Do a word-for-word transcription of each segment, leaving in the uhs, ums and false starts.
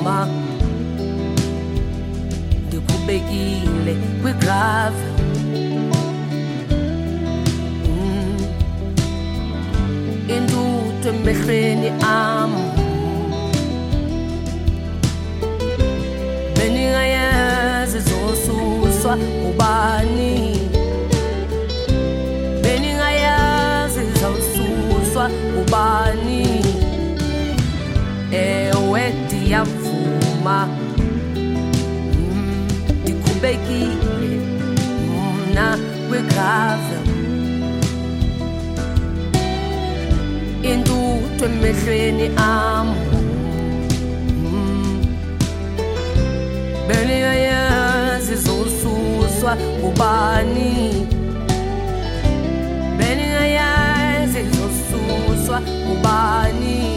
ngiyavuma ndikubekile kwigrave intuthu emehlweni am beningayazi zosuswa ubani beningayazi zosuswa ubani ewe ndiyavuma ndikhubekile mna kwigrave intuthu emehlweni am beningayazi zosuswa ubani beningayazi zosuswa ubani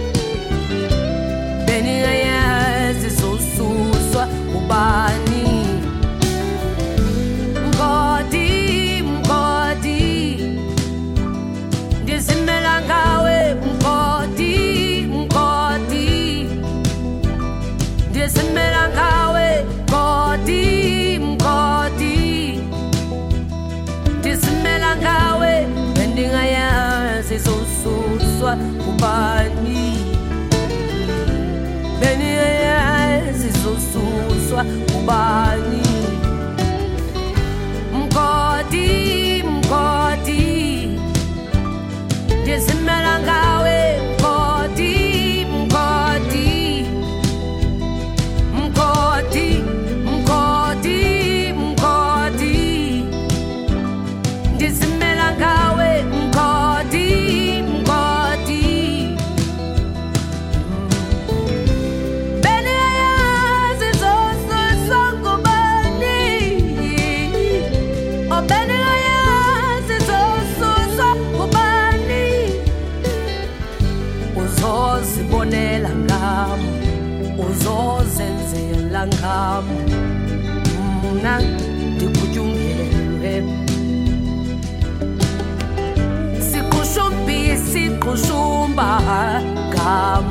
beningayazi zosuswa ubani Mgodi, mgodi ndizimela ngawe mgodi, mgodi ndizimela ngawe mgodi, mgodi ndizimela ngawe bendingayazi zosuswa ubani beningayazi zosuswa ubani Mgodi, mgodi ndizimela ngawe mgodi, mgodi mgodi, mgodi, mgodi ndizimela ngawe mgodi, mgodi beningayazi zosuswa ubani oh beningayazi zosuswa ubani uzozibonela ngam uzozenzela ngam mna ndikutyungelwe siqhushumbi siqhushumba ngam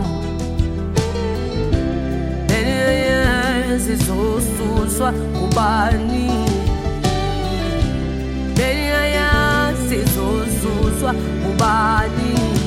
beningayazi zosuswa ubani beningayazi zosuswa ubani